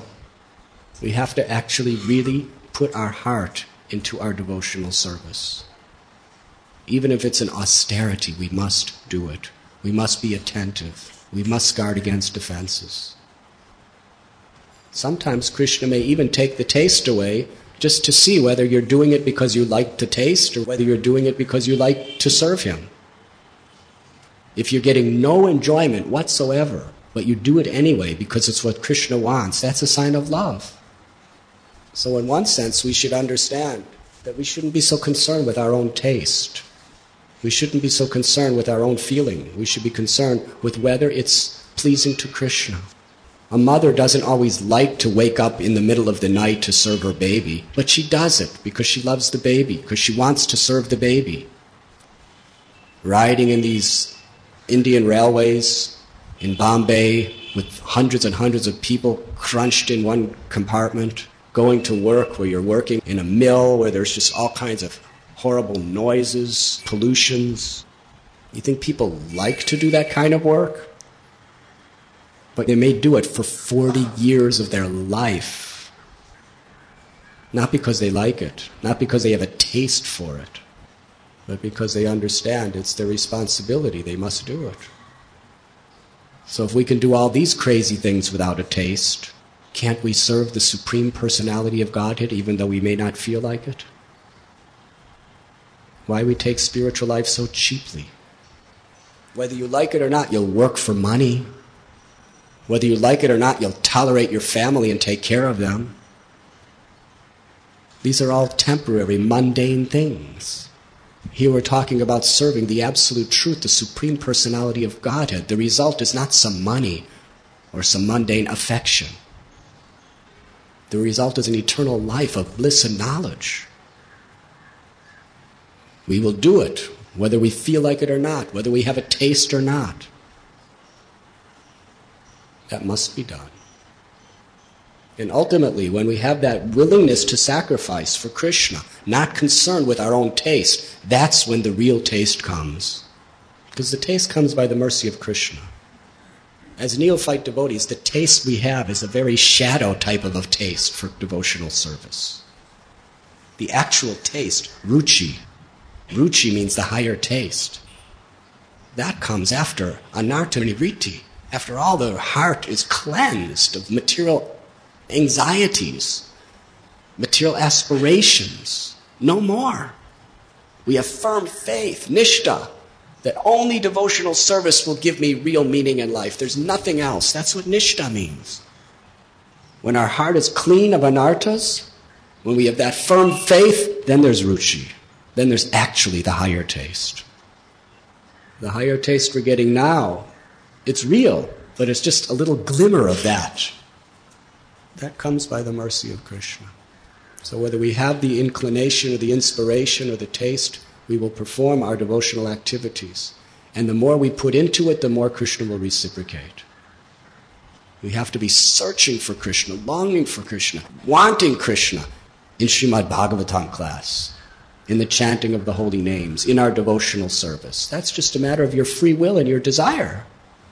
We have to actually really put our heart into our devotional service. Even if it's an austerity, we must do it. We must be attentive. We must guard against offenses. Sometimes Krishna may even take the taste away just to see whether you're doing it because you like to taste or whether you're doing it because you like to serve him. If you're getting no enjoyment whatsoever, but you do it anyway because it's what Krishna wants, that's a sign of love. So in one sense, we should understand that we shouldn't be so concerned with our own taste. We shouldn't be so concerned with our own feeling. We should be concerned with whether it's pleasing to Krishna. A mother doesn't always like to wake up in the middle of the night to serve her baby, but she does it because she loves the baby, because she wants to serve the baby. Riding in these Indian railways in Bombay with hundreds and hundreds of people crunched in one compartment, going to work where you're working in a mill where there's just all kinds of horrible noises, pollutions. You think people like to do that kind of work? But they may do it for 40 years of their life. Not because they like it, not because they have a taste for it, but because they understand it's their responsibility. They must do it. So if we can do all these crazy things without a taste, can't we serve the Supreme Personality of Godhead even though we may not feel like it? Why we take spiritual life so cheaply? Whether you like it or not, you'll work for money. Whether you like it or not, you'll tolerate your family and take care of them. These are all temporary, mundane things. Here we're talking about serving the absolute truth, the Supreme Personality of Godhead. The result is not some money or some mundane affection. The result is an eternal life of bliss and knowledge. We will do it, whether we feel like it or not, whether we have a taste or not. That must be done. And ultimately, when we have that willingness to sacrifice for Krishna, not concerned with our own taste, that's when the real taste comes. Because the taste comes by the mercy of Krishna. As neophyte devotees, the taste we have is a very shadow type of a taste for devotional service. The actual taste, ruchi. Ruchi means the higher taste. That comes after anartha nivritti, after all the heart is cleansed of material anxieties, material aspirations. No more. We have firm faith, nishta, that only devotional service will give me real meaning in life. There's nothing else. That's what nishta means. When our heart is clean of anarthas, when we have that firm faith, then there's ruchi. Then there's actually the higher taste. The higher taste we're getting now, it's real, but it's just a little glimmer of that. That comes by the mercy of Krishna. So whether we have the inclination or the inspiration or the taste, we will perform our devotional activities. And the more we put into it, the more Krishna will reciprocate. We have to be searching for Krishna, longing for Krishna, wanting Krishna in Srimad Bhagavatam class, in the chanting of the holy names, in our devotional service. That's just a matter of your free will and your desire.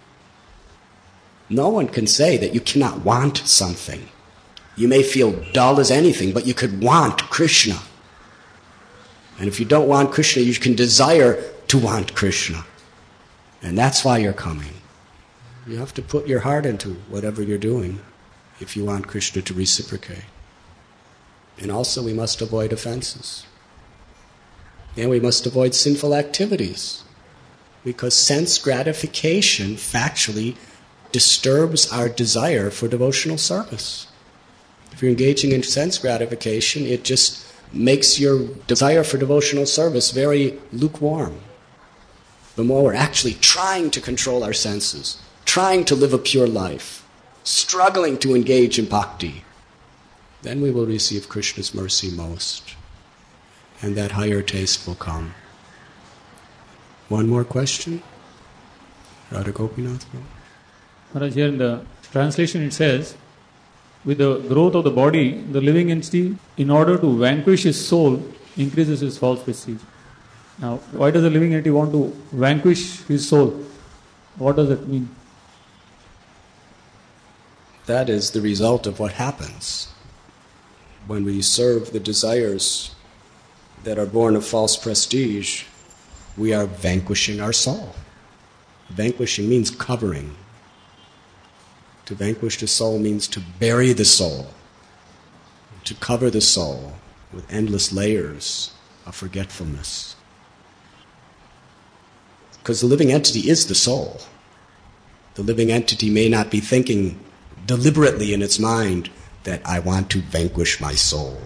No one can say that you cannot want something. You may feel dull as anything, but you could want Krishna. And if you don't want Krishna, you can desire to want Krishna. And that's why you're coming. You have to put your heart into whatever you're doing if you want Krishna to reciprocate. And also we must avoid offenses. And we must avoid sinful activities. Because sense gratification factually disturbs our desire for devotional service. If you're engaging in sense gratification, it just makes your desire for devotional service very lukewarm. The more we're actually trying to control our senses, trying to live a pure life, struggling to engage in bhakti, then we will receive Krishna's mercy most. And that higher taste will come. One more question? Radha Gopinath? Maharaj, here in the translation it says, with the growth of the body, the living entity, in order to vanquish his soul, increases his false prestige. Now, why does the living entity want to vanquish his soul? What does that mean? That is the result of what happens when we serve the desires that are born of false prestige. We are vanquishing our soul. Vanquishing means covering. To vanquish the soul means to bury the soul, to cover the soul with endless layers of forgetfulness. Because the living entity is the soul. The living entity may not be thinking deliberately in its mind that I want to vanquish my soul.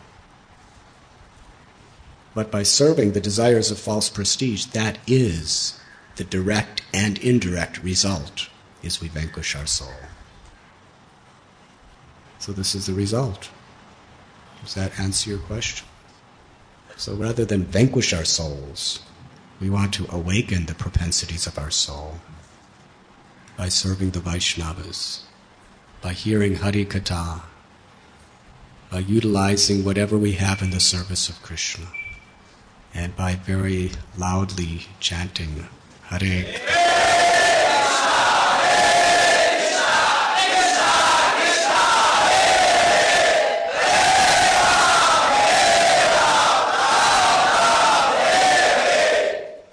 But by serving the desires of false prestige, that is the direct and indirect result, is we vanquish our soul. So this is the result. Does that answer your question? So rather than vanquish our souls, we want to awaken the propensities of our soul by serving the Vaishnavas, by hearing Hari Katha, by utilizing whatever we have in the service of Krishna, and by very loudly chanting Hare Krishna,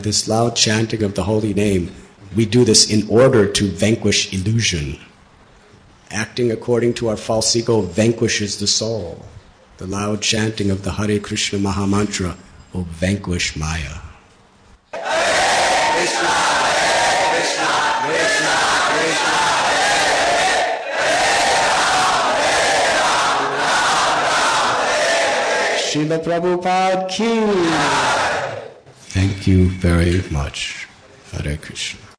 This loud chanting of the holy name, we do this in order to vanquish illusion. Acting according to our false ego vanquishes the soul. The loud chanting of the Hare Krishna Mahamantra will vanquish Maya. Srila Prabhupada ki. Thank you very much. Hare Krishna.